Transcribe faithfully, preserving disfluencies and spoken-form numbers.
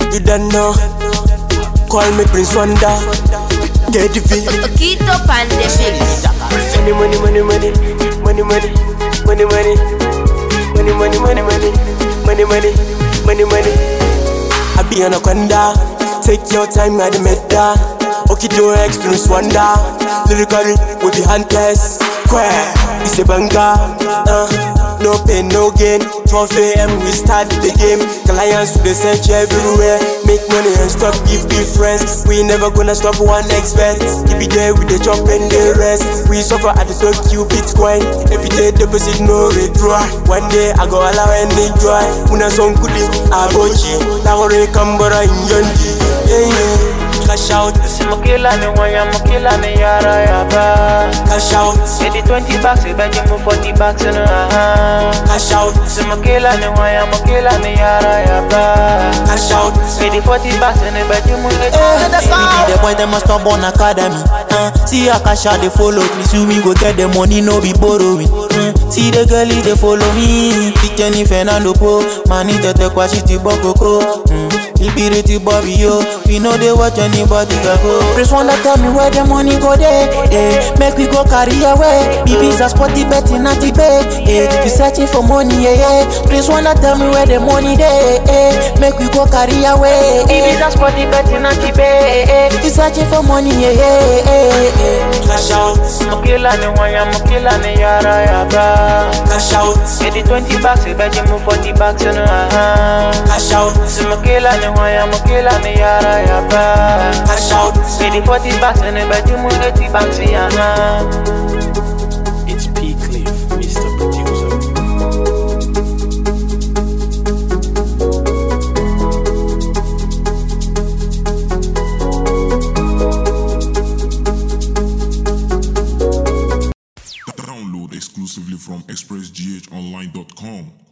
You don't know. Call me Prince Wonder. Get the feel. Okito Pandemics. Money, money, money, money, money, money, money, money, money, money, money, money, money, money, money, money. I be anaconda. Take your time, I the meta. Okito experience wonder. Lyrically, we be hunters. Quack, it's a banger. Uh. No pain, no gain. twelve a m we start the game. Clients to the search everywhere. Make money and stop give difference. We never gonna stop one expert. Keep it there with the chop and the rest. We suffer at the top Q Bitcoin. Every day deposit no withdraw. One day I go allow and enjoy. Una song kudi abochi. Lahore kambara injondi. Yeah yeah. Cash out. Mokila ni wanya, mokila ni yara yaba. Cash out. Get the twenty bucks, you bet you move forty bucks in a ha. Cash out. Mokila ni wanya, mokila ni yara yaba. Cash out. Get the forty bucks and you bet you move it. The boy them must stop on academy. Uh, see a cash out they follow me, so we go get the money, no be borrowing. Uh, see the girl they follow me. Pikeni Fernando Po, mani tete kwa shiti bokoko. Ibiriti Bobby yo, we know they watch anybody go. Prince Wonder tell me where the money go there. Eh, make we go carry away. B B's a spotty betting not the bed. Eh, you searching for money, yeah, yeah. Prince Wonder tell me where the money there. Eh, make we go carry away. B B's a spotty betting not the bed. Eh, you searching for money, yeah, yeah, yeah, yeah. Cash out. Mokila ni wanya, mokila ni yara yaba. Cash out. Get the twenty bucks, you bet you move forty bucks in a ha. Cash out. Mokila ni wanya, mokila ni yara yaba. Cash out. Get the forty bucks and you bet you move eighty bucks in a ha. It's P. Cliff, Mister Producer. Download exclusively from express g h online dot com.